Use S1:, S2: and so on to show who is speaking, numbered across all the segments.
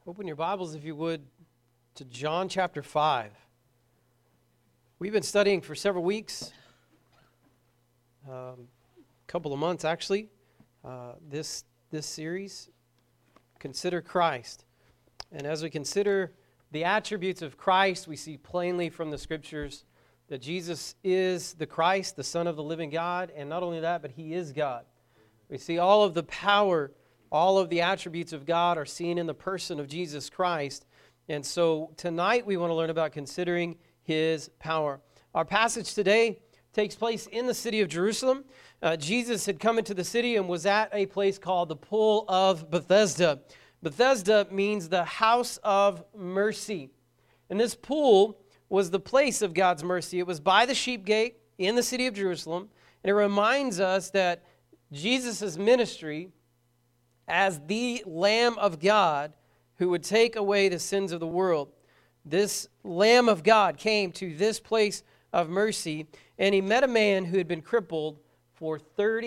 S1: Open your Bibles, if you would, to John chapter 5. We've been studying for several weeks, couple of months actually, this series, Consider Christ. And as we consider the attributes of Christ, we see plainly from the Scriptures that Jesus is the Christ, the Son of the living God, and not only that, but He is God. We see all of the power, all of the attributes of God are seen in the person of Jesus Christ. And so tonight we want to learn about considering His power. Our passage today takes place in the city of Jerusalem. Jesus had come into the city and was at a place called the Pool of Bethesda. Bethesda means the house of mercy. And this pool was the place of God's mercy. It was by the sheep gate in the city of Jerusalem. And it reminds us that Jesus' ministry as the Lamb of God who would take away the sins of the world. This Lamb of God came to this place of mercy, and He met a man who had been crippled for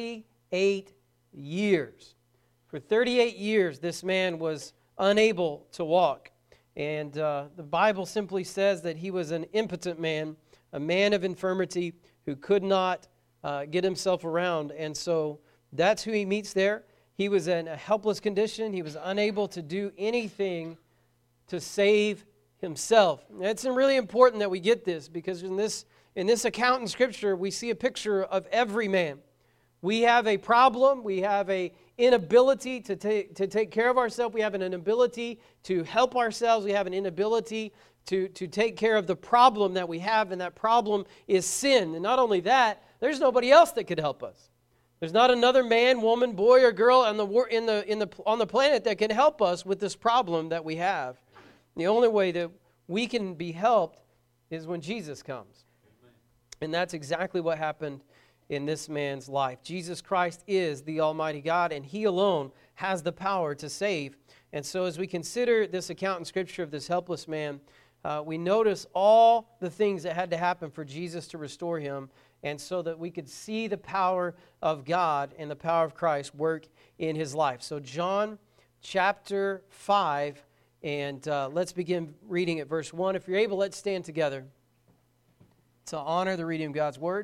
S1: 38 years. For 38 years, this man was unable to walk. And the Bible simply says that he was an impotent man, a man of infirmity who could not get himself around. And so that's who he meets there. He was in a helpless condition. He was unable to do anything to save himself. And it's really important that we get this, because in this account in Scripture, we see a picture of every man. We have a problem. We have an inability to take care of ourselves. We have an inability to help ourselves. We have an inability to take care of the problem that we have, and that problem is sin. And not only that, there's nobody else that could help us. There's not another man, woman, boy, or girl on the planet that can help us with this problem that we have. The only way that we can be helped is when Jesus comes. Amen. And that's exactly what happened in this man's life. Jesus Christ is the Almighty God, and He alone has the power to save. And so as we consider this account in Scripture of this helpless man, we notice all the things that had to happen for Jesus to restore him, and so that we could see the power of God and the power of Christ work in his life. So John chapter 5, and let's begin reading at verse 1. If you're able, let's stand together to honor the reading of God's Word.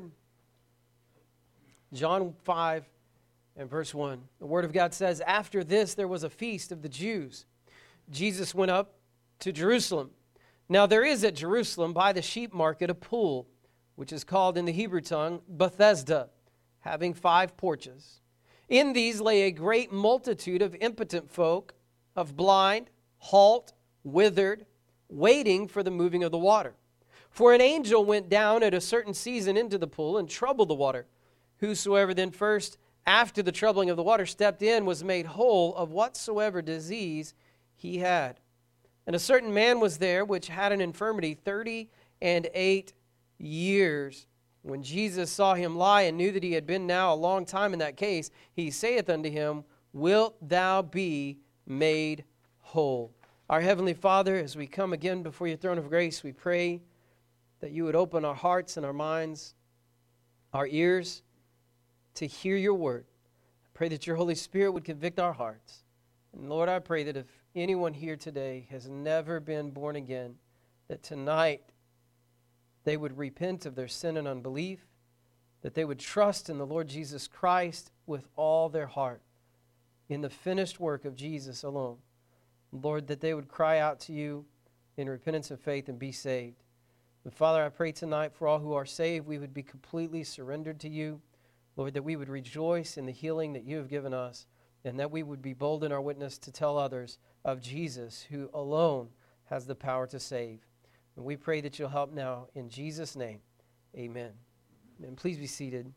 S1: John 5 and verse 1. The Word of God says, "After this there was a feast of the Jews. Jesus went up to Jerusalem. Now there is at Jerusalem by the sheep market a pool, which is called in the Hebrew tongue Bethesda, having 5 porches. In these lay a great multitude of impotent folk, of blind, halt, withered, waiting for the moving of the water. For an angel went down at a certain season into the pool and troubled the water. Whosoever then first, after the troubling of the water, stepped in was made whole of whatsoever disease he had. And a certain man was there which had an infirmity 38 years. When Jesus saw him lie and knew that he had been now a long time in that case, He saith unto him, Wilt thou be made whole?" Our Heavenly Father, as we come again before your throne of grace, we pray that you would open our hearts and our minds, our ears, to hear your word. I pray that your Holy Spirit would convict our hearts. And Lord, I pray that if anyone here today has never been born again, that tonight they would repent of their sin and unbelief, that they would trust in the Lord Jesus Christ with all their heart, in the finished work of Jesus alone. Lord, that they would cry out to you in repentance and faith and be saved. And Father, I pray tonight for all who are saved, we would be completely surrendered to you. Lord, that we would rejoice in the healing that you have given us, and that we would be bold in our witness to tell others of Jesus, who alone has the power to save. And we pray that you'll help now in Jesus' name. Amen. And please be seated.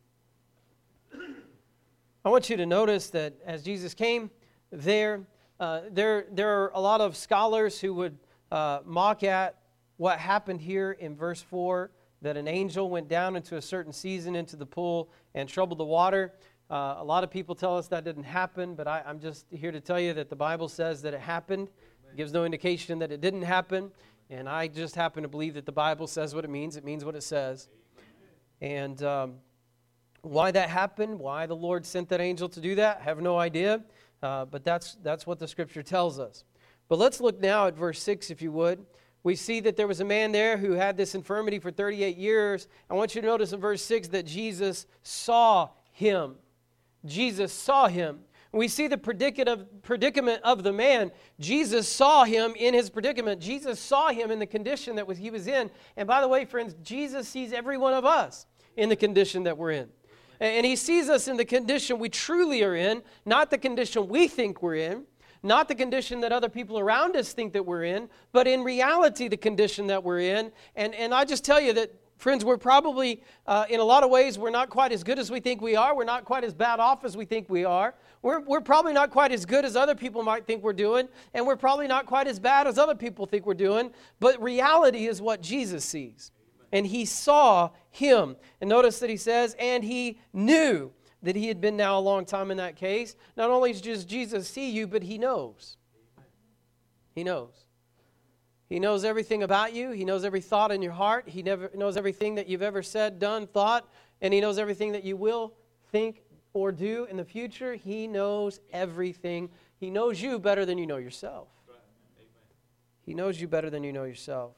S1: I want you to notice that as Jesus came there are a lot of scholars who would mock at what happened here in verse 4, that an angel went down into a certain season into the pool and troubled the water. A lot of people tell us that didn't happen, but I'm just here to tell you that the Bible says that it happened. It gives no indication that it didn't happen. And I just happen to believe that the Bible says what it means. It means what it says. And why that happened, why the Lord sent that angel to do that, I have no idea. But that's what the Scripture tells us. But let's look now at verse 6, if you would. We see that there was a man there who had this infirmity for 38 years. I want you to notice in verse 6 that Jesus saw him. Jesus saw him. We see the predicament of the man. Jesus saw him in his predicament. Jesus saw him in the condition that he was in. And by the way, friends, Jesus sees every one of us in the condition that we're in. And he sees us in the condition we truly are in, not the condition we think we're in, not the condition that other people around us think that we're in, but in reality the condition that we're in. And I just tell you that, friends, we're probably, in a lot of ways, we're not quite as good as we think we are. We're not quite as bad off as we think we are. We're probably not quite as good as other people might think we're doing, and we're probably not quite as bad as other people think we're doing, but reality is what Jesus sees. And he saw him. And notice that he says, and he knew that he had been now a long time in that case. Not only does Jesus see you, but he knows. He knows. He knows everything about you. He knows every thought in your heart. He knows everything that you've ever said, done, thought, and he knows everything that you will think or do in the future. He knows everything. He knows you better than you know yourself. He knows you better than you know yourself.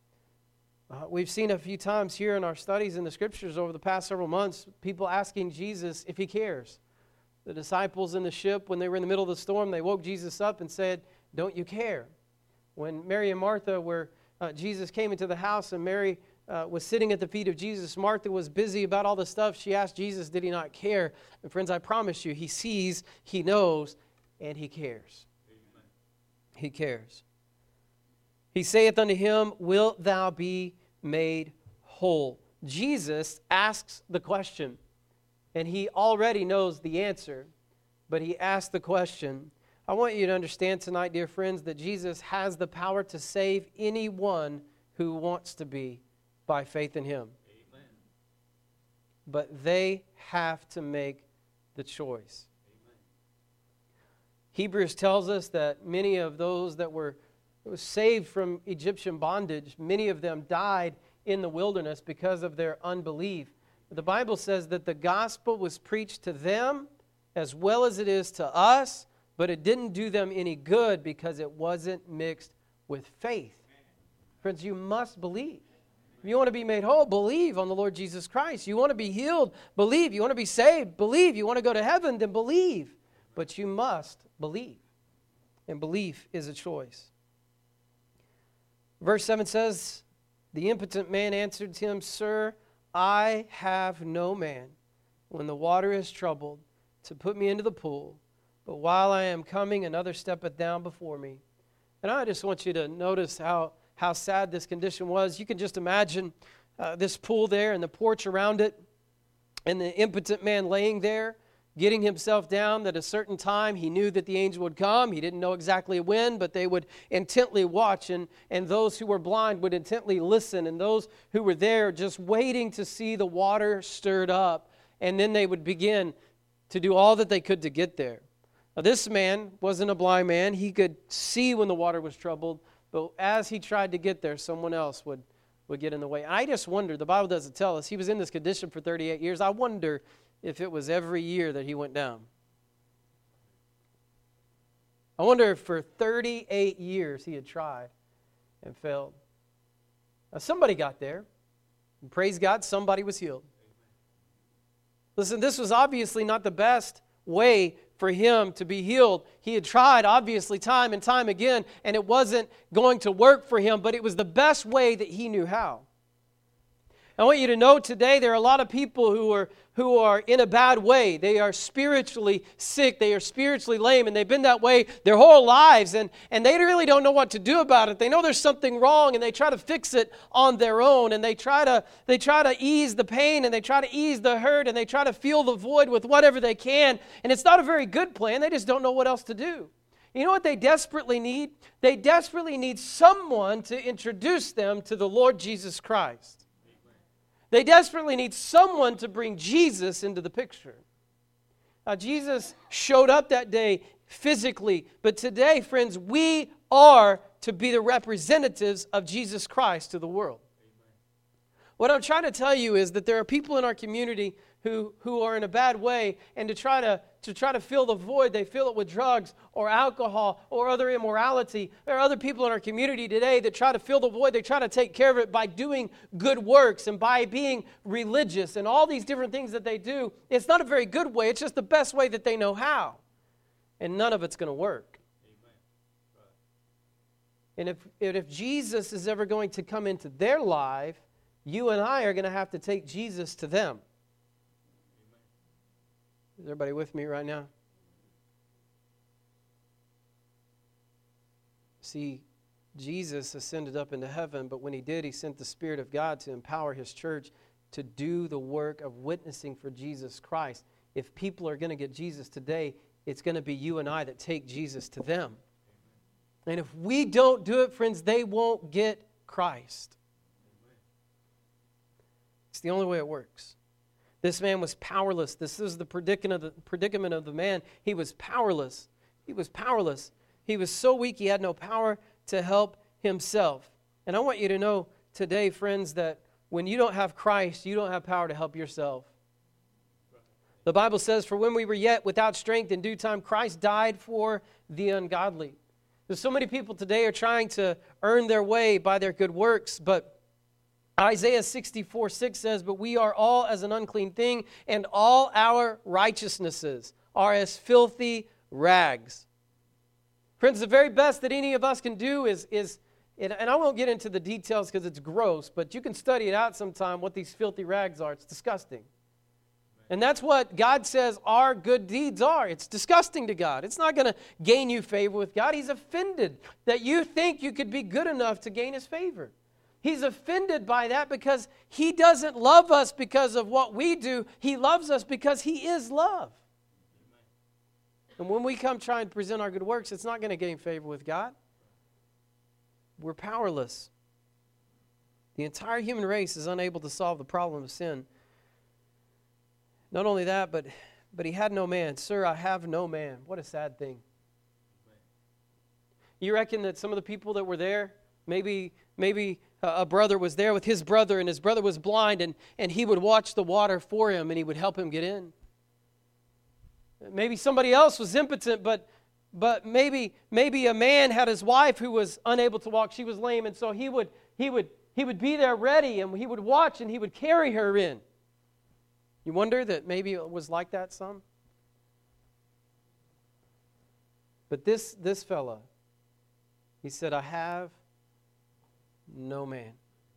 S1: We've seen a few times here in our studies in the Scriptures over the past several months, people asking Jesus if he cares. The disciples in the ship, when they were in the middle of the storm, they woke Jesus up and said, "Don't you care?" When Mary and Martha Jesus came into the house and Mary was sitting at the feet of Jesus, Martha was busy about all the stuff. She asked Jesus, did he not care? And friends, I promise you, he sees, he knows, and he cares. Amen. He cares. He saith unto him, wilt thou be made whole? Jesus asks the question, and he already knows the answer, but he asks the question. I want you to understand tonight, dear friends, that Jesus has the power to save anyone who wants to be by faith in him. Amen. But they have to make the choice. Amen. Hebrews tells us that many of those that were saved from Egyptian bondage, many of them died in the wilderness because of their unbelief. The Bible says that the gospel was preached to them as well as it is to us, but it didn't do them any good because it wasn't mixed with faith. Friends, you must believe. If you want to be made whole, believe on the Lord Jesus Christ. You want to be healed, believe. You want to be saved, believe. You want to go to heaven, then believe. But you must believe. And belief is a choice. Verse 7 says, the impotent man answered him, Sir, I have no man, when the water is troubled, to put me into the pool. But while I am coming, another steppeth down before me. And I just want you to notice how sad this condition was. You can just imagine this pool there and the porch around it, and the impotent man laying there, getting himself down. At a certain time, he knew that the angel would come. He didn't know exactly when, but they would intently watch, and those who were blind would intently listen, and those who were there just waiting to see the water stirred up, and then they would begin to do all that they could to get there. Now, this man wasn't a blind man. He could see when the water was troubled, but as he tried to get there, someone else would get in the way. I just wonder, the Bible doesn't tell us, he was in this condition for 38 years. I wonder if it was every year that he went down. I wonder if for 38 years he had tried and failed. Now, somebody got there, and praise God, somebody was healed. Listen, this was obviously not the best way for him to be healed. He had tried, obviously, time and time again, and it wasn't going to work for him, but it was the best way that he knew how. I want you to know today there are a lot of people who are in a bad way. They are spiritually sick. They are spiritually lame, and they've been that way their whole lives, and they really don't know what to do about it. They know there's something wrong, and they try to fix it on their own, and they try to ease the pain, and they try to ease the hurt, and they try to fill the void with whatever they can, and it's not a very good plan. They just don't know what else to do. You know what they desperately need? They desperately need someone to introduce them to the Lord Jesus Christ. They desperately need someone to bring Jesus into the picture. Now, Jesus showed up that day physically, but today, friends, we are to be the representatives of Jesus Christ to the world. Amen. What I'm trying to tell you is that there are people in our community who are in a bad way, and to try to try to fill the void, they fill it with drugs or alcohol or other immorality. There are other people in our community today that try to fill the void. They try to take care of it by doing good works and by being religious and all these different things that they do. It's not a very good way. It's just the best way that they know how. And none of it's going to work. And if Jesus is ever going to come into their life, you and I are going to have to take Jesus to them. Is everybody with me right now? See, Jesus ascended up into heaven, but when he did, he sent the Spirit of God to empower his church to do the work of witnessing for Jesus Christ. If people are going to get Jesus today, it's going to be you and I that take Jesus to them. And if we don't do it, friends, they won't get Christ. It's the only way it works. This man was powerless. This is the predicament of the man. He was powerless. He was powerless. He was so weak he had no power to help himself. And I want you to know today, friends, that when you don't have Christ, you don't have power to help yourself. The Bible says, for when we were yet without strength, in due time, Christ died for the ungodly. There's so many people today are trying to earn their way by their good works, but Isaiah 64:6 says, but we are all as an unclean thing, and all our righteousnesses are as filthy rags. Friends, the very best that any of us can do is and I won't get into the details because it's gross, but you can study it out sometime what these filthy rags are. It's disgusting. And that's what God says our good deeds are. It's disgusting to God. It's not going to gain you favor with God. He's offended that you think you could be good enough to gain his favor. He's offended by that because he doesn't love us because of what we do. He loves us because he is love. And when we come try and present our good works, it's not going to gain favor with God. We're powerless. The entire human race is unable to solve the problem of sin. Not only that, but he had no man. Sir, I have no man. What a sad thing. You reckon that some of the people that were there, maybe a brother was there with his brother, and his brother was blind, and he would watch the water for him, and he would help him get in. Maybe somebody else was impotent, but maybe a man had his wife who was unable to walk. She was lame, and so he would be there ready, and he would watch, and he would carry her in. You wonder that maybe it was like that some? But this fella, he said, I have no man.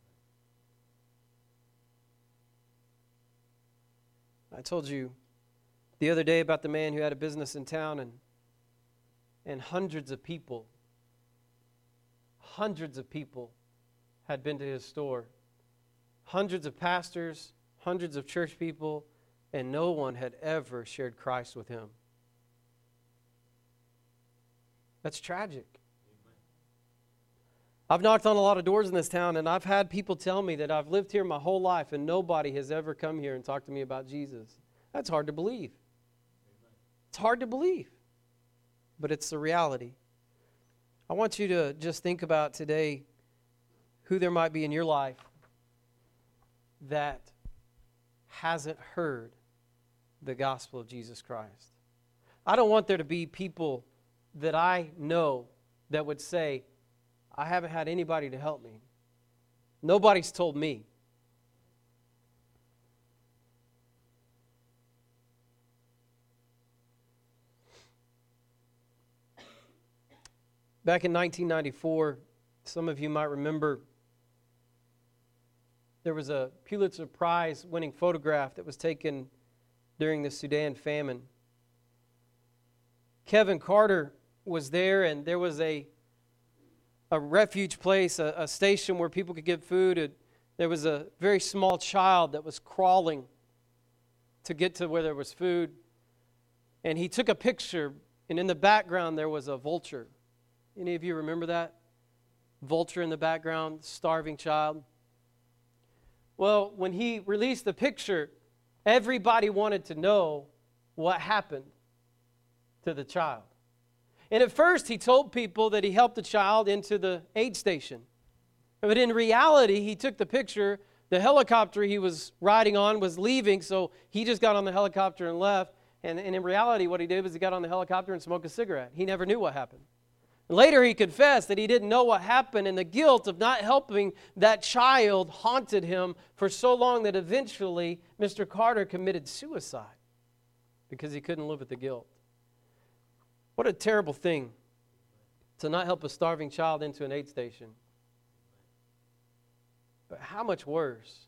S1: I told you the other day about the man who had a business in town, and hundreds of people had been to his store. Hundreds of pastors, hundreds of church people, and no one had ever shared Christ with him. That's tragic. I've knocked on a lot of doors in this town, and I've had people tell me that I've lived here my whole life, and nobody has ever come here and talked to me about Jesus. That's hard to believe. It's hard to believe, but it's the reality. I want you to just think about today who there might be in your life that hasn't heard the gospel of Jesus Christ. I don't want there to be people that I know that would say, I haven't had anybody to help me. Nobody's told me. Back in 1994, some of you might remember, there was a Pulitzer Prize winning photograph that was taken during the Sudan famine. Kevin Carter was there, and there was a refuge place, a station where people could get food. There was a very small child that was crawling to get to where there was food. And he took a picture, and in the background there was a vulture. Any of you remember that? Vulture in the background, starving child. Well, when he released the picture, everybody wanted to know what happened to the child. And at first, he told people that he helped the child into the aid station. But in reality, he took the picture. The helicopter he was riding on was leaving, so he just got on the helicopter and left. And in reality, what he did was he got on the helicopter and smoked a cigarette. He never knew what happened. Later, he confessed that he didn't know what happened, and the guilt of not helping that child haunted him for so long that eventually Mr. Carter committed suicide because he couldn't live with the guilt. What a terrible thing to not help a starving child into an aid station. But how much worse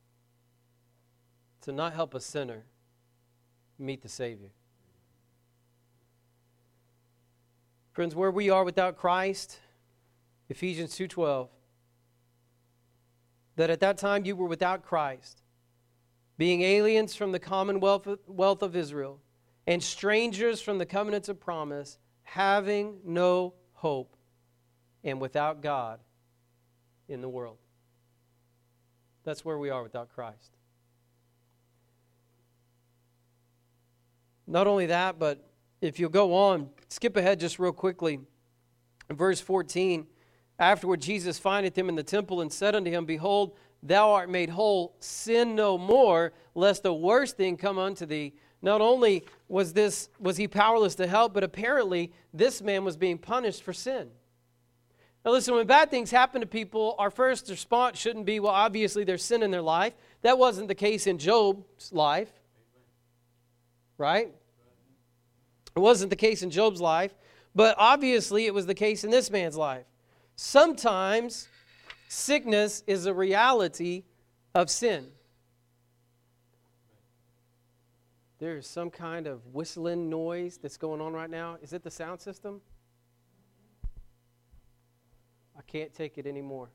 S1: to not help a sinner meet the Savior. Friends, where we are without Christ, Ephesians 2:12, that at that time you were without Christ, being aliens from the commonwealth of Israel, and strangers from the covenants of promise, having no hope, and without God in the world. That's where we are without Christ. Not only that, but if you'll go on, skip ahead just real quickly. In verse 14, afterward Jesus findeth him in the temple and said unto him, Behold, thou art made whole, sin no more, lest a worse thing come unto thee. Not only was he powerless to help, but apparently this man was being punished for sin. Now listen, when bad things happen to people, our first response shouldn't be, well, obviously there's sin in their life. That wasn't the case in Job's life. Right? It wasn't the case in Job's life, but obviously it was the case in this man's life. Sometimes sickness is a reality of sin. There is some kind of whistling noise that's going on right now. Is it the sound system? I can't take it anymore.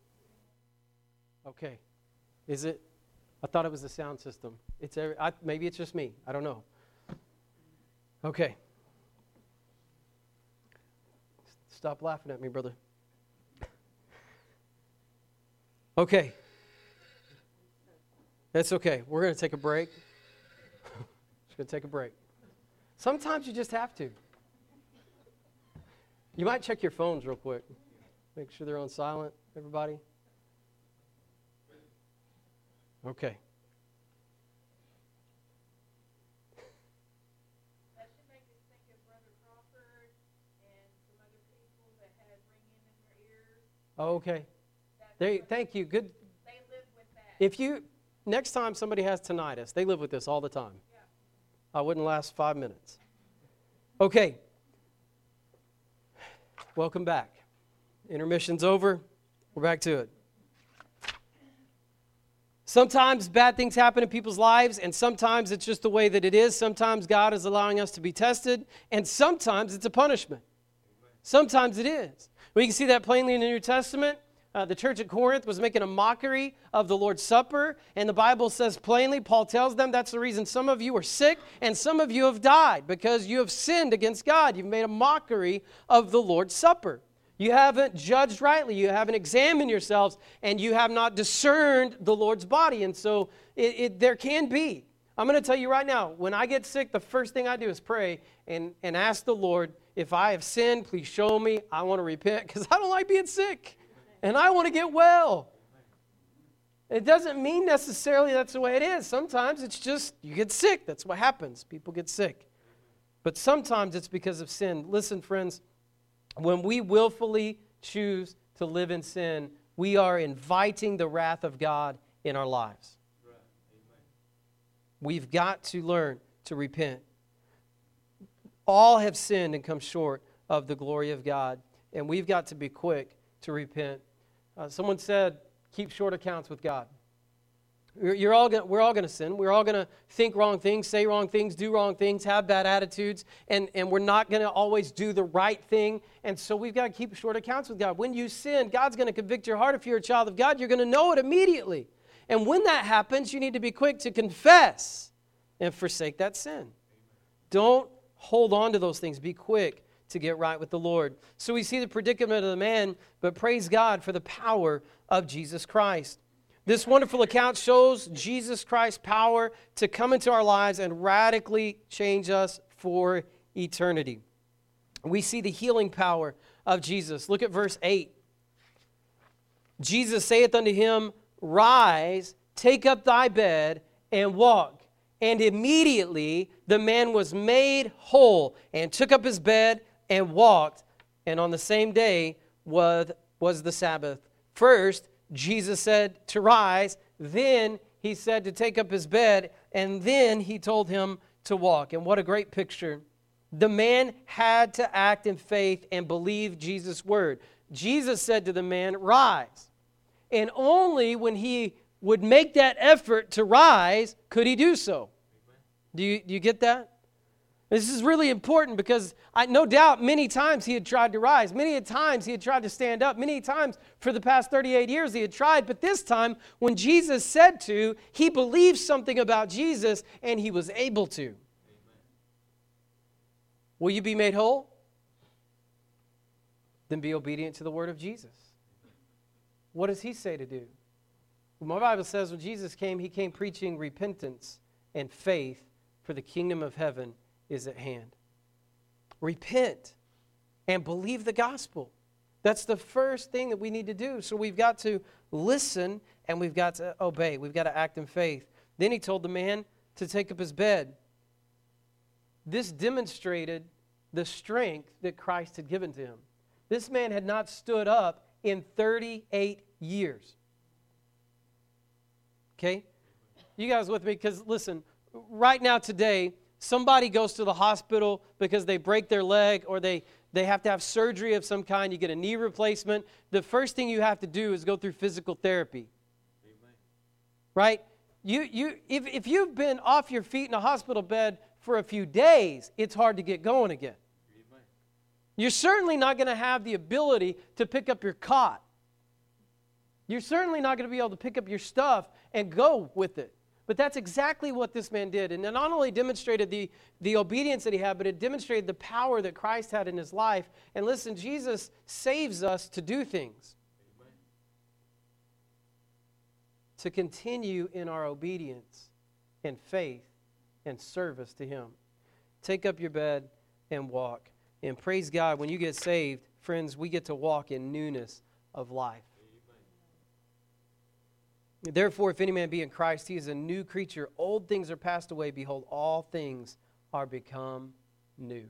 S1: Okay. Is it? I thought it was the sound system. Maybe it's just me. I don't know. Okay. Stop laughing at me, brother. Okay. That's okay. We're going to take a break. Just going to take a break. Sometimes you just have to. You might check your phones real quick. Make sure they're on silent, everybody. Okay. Okay. Thank you. Good. They live with that. Next time somebody has tinnitus, they live with this all the time. Yeah. I wouldn't last 5 minutes. Okay. Welcome back. Intermission's over. We're back to it. Sometimes bad things happen in people's lives, and sometimes it's just the way that it is. Sometimes God is allowing us to be tested, and sometimes it's a punishment. Sometimes it is. We can see that plainly in the New Testament. The church at Corinth was making a mockery of the Lord's Supper, and the Bible says plainly, Paul tells them that's the reason some of you are sick and some of you have died, because you have sinned against God. You've made a mockery of the Lord's Supper. You haven't judged rightly. You haven't examined yourselves, and you have not discerned the Lord's body. And so there can be. I'm going to tell you right now, when I get sick, the first thing I do is pray and ask the Lord, if I have sinned, please show me. I want to repent because I don't like being sick, and I want to get well. It doesn't mean necessarily that's the way it is. Sometimes it's just you get sick. That's what happens. People get sick. But sometimes it's because of sin. Listen, friends, when we willfully choose to live in sin, we are inviting the wrath of God in our lives. We've got to learn to repent. All have sinned and come short of the glory of God, and we've got to be quick to repent. Someone said, keep short accounts with God. We're all going to sin. We're all going to think wrong things, say wrong things, do wrong things, have bad attitudes, and we're not going to always do the right thing. And so we've got to keep short accounts with God. When you sin, God's going to convict your heart. If you're a child of God, you're going to know it immediately. And when that happens, you need to be quick to confess and forsake that sin. Don't hold on to those things. Be quick to get right with the Lord. So we see the predicament of the man, but praise God for the power of Jesus Christ. This wonderful account shows Jesus Christ's power to come into our lives and radically change us for eternity. We see the healing power of Jesus. Look at verse 8. Jesus saith unto him, Rise, take up thy bed, and walk. And immediately the man was made whole and took up his bed and walked. And on the same day was the Sabbath. First, Jesus said to rise. Then he said to take up his bed. And then he told him to walk. And what a great picture. The man had to act in faith and believe Jesus' word. Jesus said to the man, rise. And only when he would make that effort to rise could he do so. Do you get that? This is really important because no doubt many times he had tried to rise. Many times he had tried to stand up. Many times for the past 38 years he had tried. But this time when Jesus said to, he believed something about Jesus and he was able to. Amen. Will you be made whole? Then be obedient to the word of Jesus. What does he say to do? Well, my Bible says when Jesus came, he came preaching repentance and faith, for the kingdom of heaven is at hand. Repent and believe the gospel. That's the first thing that we need to do. So we've got to listen and we've got to obey. We've got to act in faith. Then he told the man to take up his bed. This demonstrated the strength that Christ had given to him. This man had not stood up in 38 years. Okay? You guys with me? Because listen, right now today, somebody goes to the hospital because they break their leg or they have to have surgery of some kind. You get a knee replacement. The first thing you have to do is go through physical therapy. Amen. Right? If you've been off your feet in a hospital bed for a few days, it's hard to get going again. Amen. You're certainly not going to have the ability to pick up your cot. You're certainly not going to be able to pick up your stuff and go with it. But that's exactly what this man did. And it not only demonstrated the obedience that he had, but it demonstrated the power that Christ had in his life. And listen, Jesus saves us to do things. Amen. To continue in our obedience and faith and service to him. Take up your bed and walk. And praise God, when you get saved, friends, we get to walk in newness of life. Therefore, if any man be in Christ, he is a new creature. Old things are passed away. Behold, all things are become new.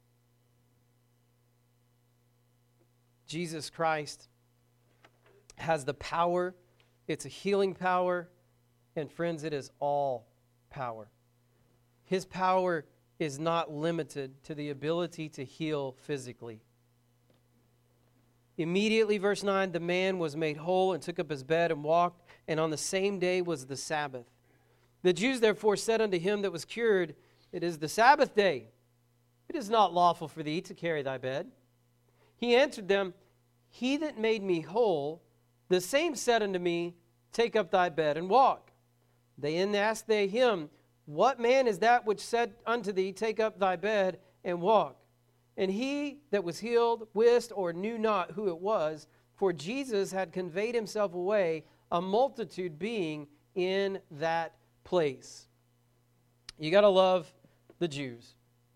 S1: Jesus Christ has the power. It's a healing power. And friends, it is all power. His power is not limited to the ability to heal physically. Immediately, verse 9, the man was made whole and took up his bed and walked, and on the same day was the Sabbath. The Jews therefore said unto him that was cured, it is the Sabbath day. It is not lawful for thee to carry thy bed. He answered them, he that made me whole, the same said unto me, take up thy bed and walk. Then asked they him, what man is that which said unto thee, take up thy bed and walk? And he that was healed wist or knew not who it was, for Jesus had conveyed himself away, a multitude being in that place. You got to love the Jews.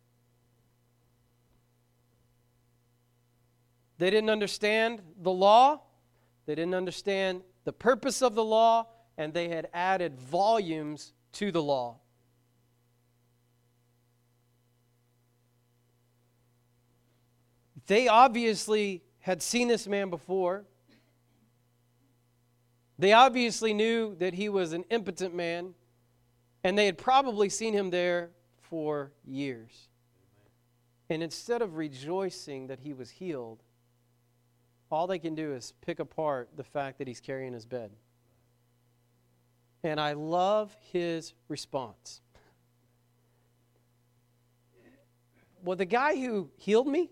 S1: They didn't understand the law. They didn't understand the purpose of the law, and they had added volumes to the law. They obviously had seen this man before. They obviously knew that he was an impotent man, and they had probably seen him there for years. And instead of rejoicing that he was healed, all they can do is pick apart the fact that he's carrying his bed. And I love his response. Well, the guy who healed me,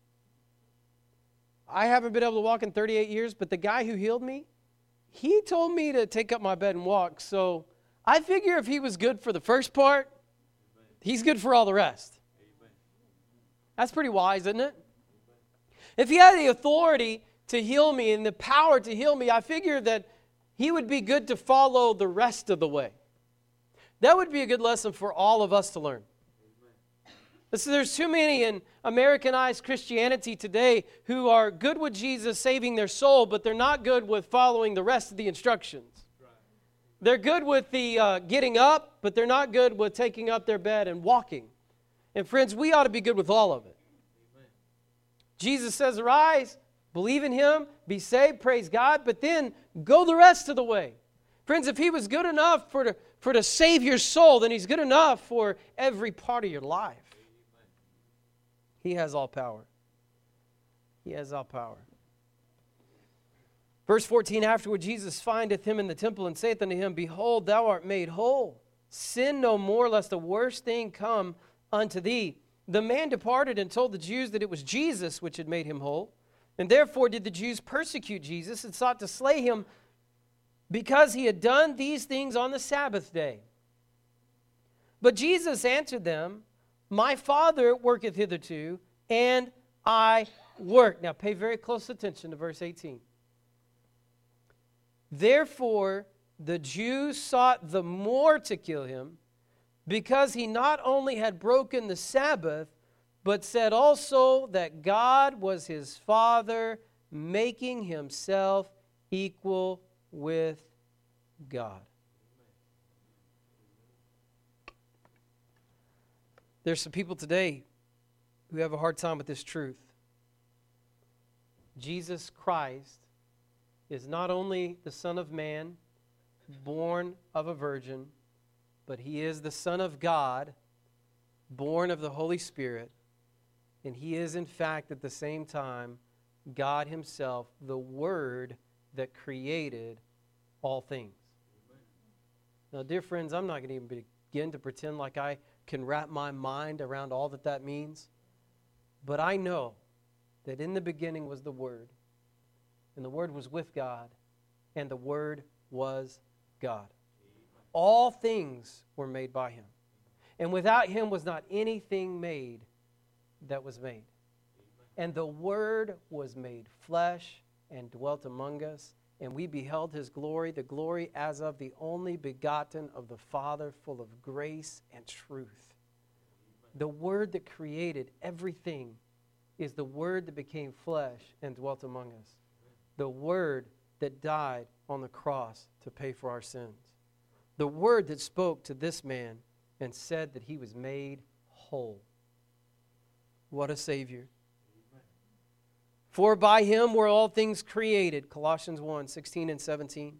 S1: I haven't been able to walk in 38 years, but the guy who healed me, he told me to take up my bed and walk. So I figure if he was good for the first part, he's good for all the rest. That's pretty wise, isn't it? If he had the authority to heal me and the power to heal me, I figure that he would be good to follow the rest of the way. That would be a good lesson for all of us to learn. So there's too many in Americanized Christianity today who are good with Jesus saving their soul, but they're not good with following the rest of the instructions. They're good with the getting up, but they're not good with taking up their bed and walking. And friends, we ought to be good with all of it. Amen. Jesus says, arise, believe in Him, be saved, praise God, but then go the rest of the way. Friends, if He was good enough for to save your soul, then He's good enough for every part of your life. Amen. He has all power. He has all power. Verse 14, afterward Jesus findeth him in the temple and saith unto him, behold, thou art made whole. Sin no more, lest a worse thing come unto thee. The man departed and told the Jews that it was Jesus which had made him whole. And therefore did the Jews persecute Jesus and sought to slay him because he had done these things on the Sabbath day. But Jesus answered them, my Father worketh hitherto, and I work. Now pay very close attention to verse 18. Therefore, the Jews sought the more to kill him, because he not only had broken the Sabbath, but said also that God was his Father, making himself equal with God. There's some people today who have a hard time with this truth. Jesus Christ is not only the Son of Man, born of a virgin, but He is the Son of God, born of the Holy Spirit, and He is in fact at the same time God Himself, the Word that created all things. Amen. Now, dear friends, I'm not going to even begin to pretend like I can wrap my mind around all that means, but I know that in the beginning was the Word, and the Word was with God, and the Word was God. All things were made by Him. And without Him was not anything made that was made. And the Word was made flesh and dwelt among us, and we beheld His glory, the glory as of the only begotten of the Father, full of grace and truth. The Word that created everything is the Word that became flesh and dwelt among us. The Word that died on the cross to pay for our sins. The Word that spoke to this man and said that he was made whole. What a Savior. Amen. For by Him were all things created, Colossians 1, 16 and 17.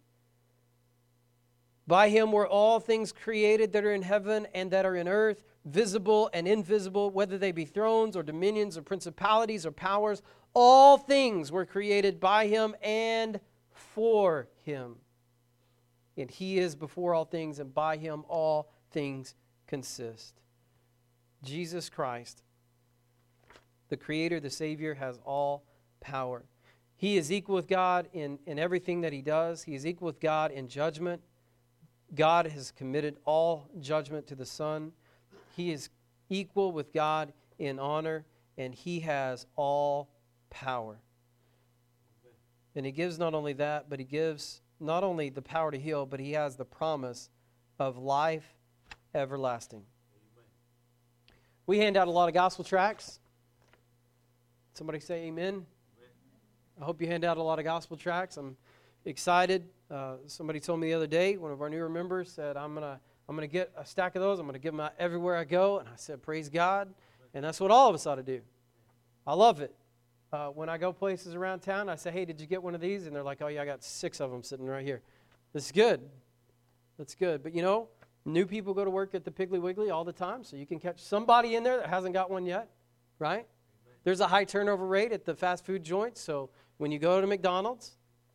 S1: By Him were all things created that are in heaven and that are in earth, visible and invisible, whether they be thrones or dominions or principalities or powers. All things were created by Him and for Him. And He is before all things, and by Him all things consist. Jesus Christ, the Creator, the Savior, has all power. He is equal with God in everything that He does. He is equal with God in judgment. God has committed all judgment to the Son. He is equal with God in honor, and He has all power. And He gives not only that, but He gives not only the power to heal, but He has the promise of life everlasting. Amen. We hand out a lot of gospel tracts. Somebody say amen. Amen. I hope you hand out a lot of gospel tracts. I'm excited. Somebody told me the other day, one of our newer members said, I'm gonna get a stack of those. I'm gonna give them out everywhere I go. And I said, praise God. And that's what all of us ought to do. I love it. When I go places around town, I say, hey, did you get one of these? And they're like, oh, yeah, I got 6 of them sitting right here. That's good. That's good. But, you know, new people go to work at the Piggly Wiggly all the time, so you can catch somebody in there that hasn't got one yet, right? Amen. There's a high turnover rate at the fast food joints, so when you go to McDonald's,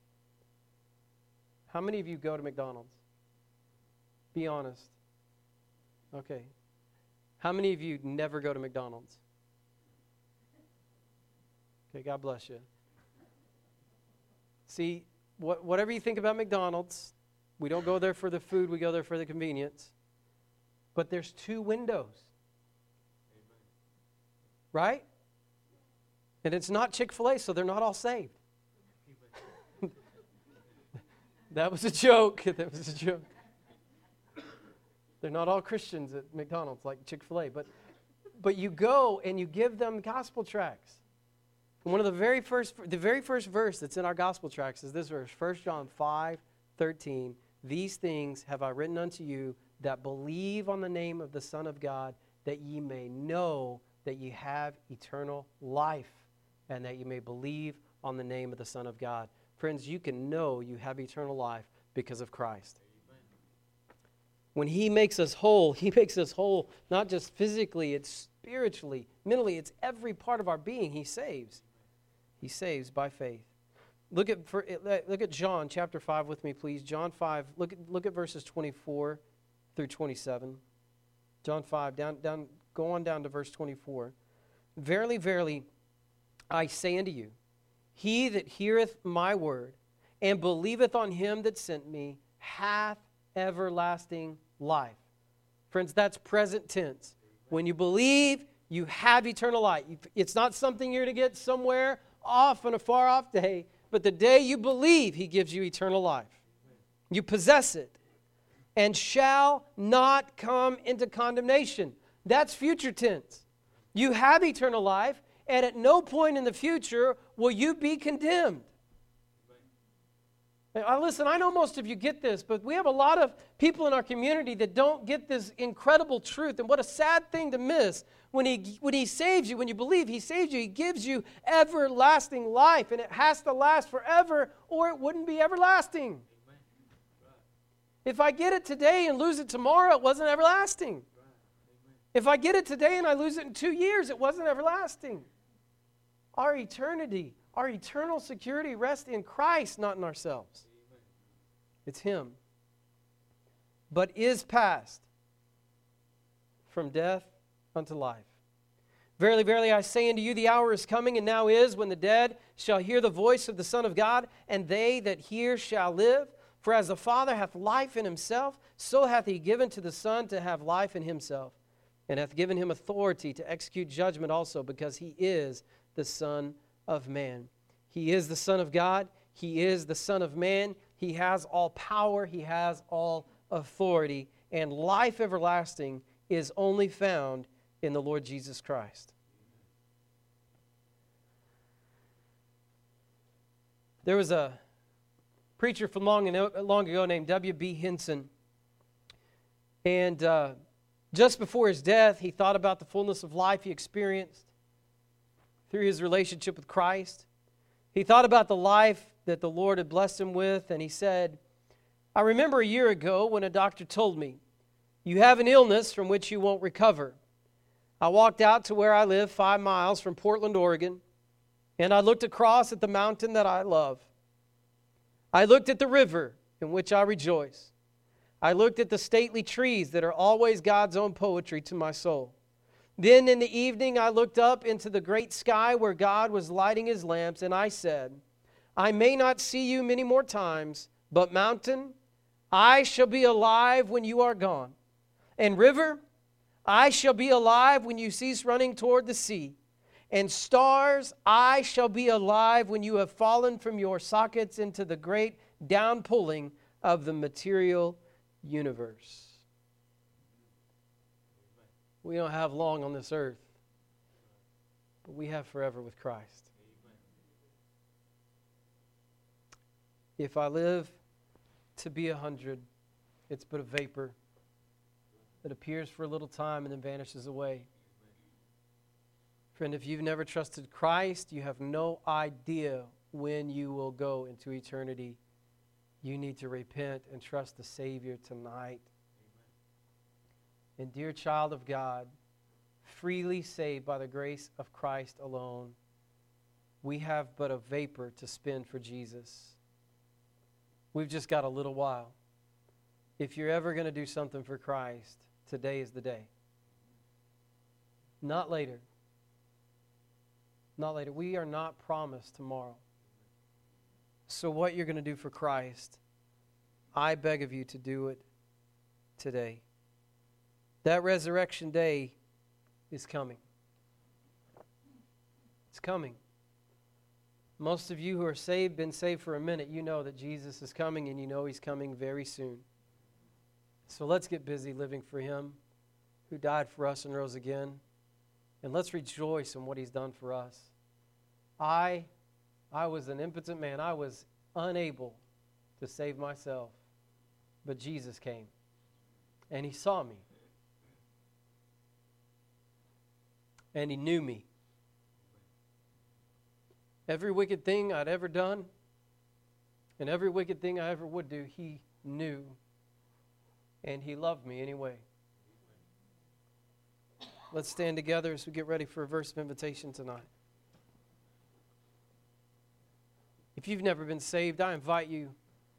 S1: how many of you go to McDonald's? Be honest. Okay. How many of you never go to McDonald's? Okay, God bless you. See, whatever you think about McDonald's, we don't go there for the food, we go there for the convenience. But there's 2 windows. Amen. Right? And it's not Chick-fil-A, so they're not all saved. That was a joke. That was a joke. They're not all Christians at McDonald's like Chick-fil-A. But you go and you give them gospel tracts. And one of the very first verse that's in our gospel tracts is this verse, 1 John 5:13. These things have I written unto you that believe on the name of the Son of God, that ye may know that ye have eternal life, and that ye may believe on the name of the Son of God. Friends, you can know you have eternal life because of Christ. Amen. When He makes us whole, He makes us whole not just physically, it's spiritually, mentally, it's every part of our being He saves. He saves by faith. Look at John chapter 5 with me, please. John 5, look at verses 24 through 27. John 5, go on down to verse 24. Verily, verily, I say unto you, he that heareth my word and believeth on him that sent me hath everlasting life. Friends, that's present tense. When you believe, you have eternal life. It's not something you're to get somewhere off on a far off day, but the day you believe, He gives you eternal life. You possess it and shall not come into condemnation. That's future tense. You have eternal life, and at no point in the future will you be condemned. Now, listen, I know most of you get this, but we have a lot of people in our community that don't get this incredible truth. And what a sad thing to miss. When he saves you, when you believe He saves you, He gives you everlasting life. And it has to last forever, or it wouldn't be everlasting. If I get it today and lose it tomorrow, it wasn't everlasting. If I get it today and I lose it in 2 years, it wasn't everlasting. Our eternity, our eternal security rests in Christ, not in ourselves. It's Him. But is passed from death unto life. Verily, verily, I say unto you, the hour is coming, and now is, when the dead shall hear the voice of the Son of God, and they that hear shall live. For as the Father hath life in Himself, so hath He given to the Son to have life in Himself, and hath given Him authority to execute judgment also, because He is the Son of Man. He is the Son of God. He is the Son of Man. He has all power. He has all authority. And life everlasting is only found in the Lord Jesus Christ. There was a preacher from long ago named W.B. Hinson. And just before his death, he thought about the fullness of life he experienced through his relationship with Christ. He thought about the life that the Lord had blessed him with, and he said, I remember a year ago when a doctor told me, you have an illness from which you won't recover. I walked out to where I live 5 miles from Portland, Oregon, and I looked across at the mountain that I love. I looked at the river in which I rejoice. I looked at the stately trees that are always God's own poetry to my soul. Then in the evening I looked up into the great sky where God was lighting His lamps, and I said, I may not see you many more times, but mountain, I shall be alive when you are gone. And river, I shall be alive when you cease running toward the sea. And stars, I shall be alive when you have fallen from your sockets into the great downpulling of the material universe. We don't have long on this earth, but we have forever with Christ. If I live to be 100, it's but a vapor that appears for a little time and then vanishes away. Friend, if you've never trusted Christ, you have no idea when you will go into eternity. You need to repent and trust the Savior tonight. And dear child of God, freely saved by the grace of Christ alone, we have but a vapor to spend for Jesus. We've just got a little while. If you're ever going to do something for Christ, today is the day. Not later. Not later. We are not promised tomorrow. So what you're going to do for Christ, I beg of you to do it today. That resurrection day is coming. It's coming. Most of you who are saved, been saved for a minute, you know that Jesus is coming, and you know He's coming very soon. So let's get busy living for Him who died for us and rose again. And let's rejoice in what He's done for us. I was an impotent man. I was unable to save myself. But Jesus came, and He saw me, and He knew me. Every wicked thing I'd ever done, and every wicked thing I ever would do, He knew, and He loved me anyway. Let's stand together as we get ready for a verse of invitation tonight. If you've never been saved, I invite you,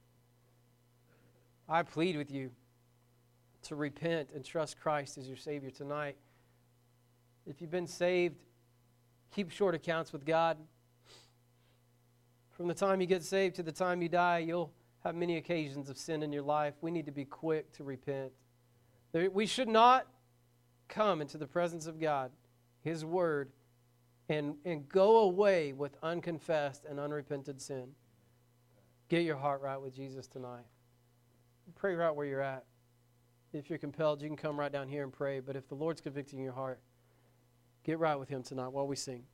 S1: I plead with you to repent and trust Christ as your Savior tonight. If you've been saved, keep short accounts with God. From the time you get saved to the time you die, you'll have many occasions of sin in your life. We need to be quick to repent. We should not come into the presence of God, His Word, and go away with unconfessed and unrepented sin. Get your heart right with Jesus tonight. Pray right where you're at. If you're compelled, you can come right down here and pray. But if the Lord's convicting your heart, get right with Him tonight while we sing.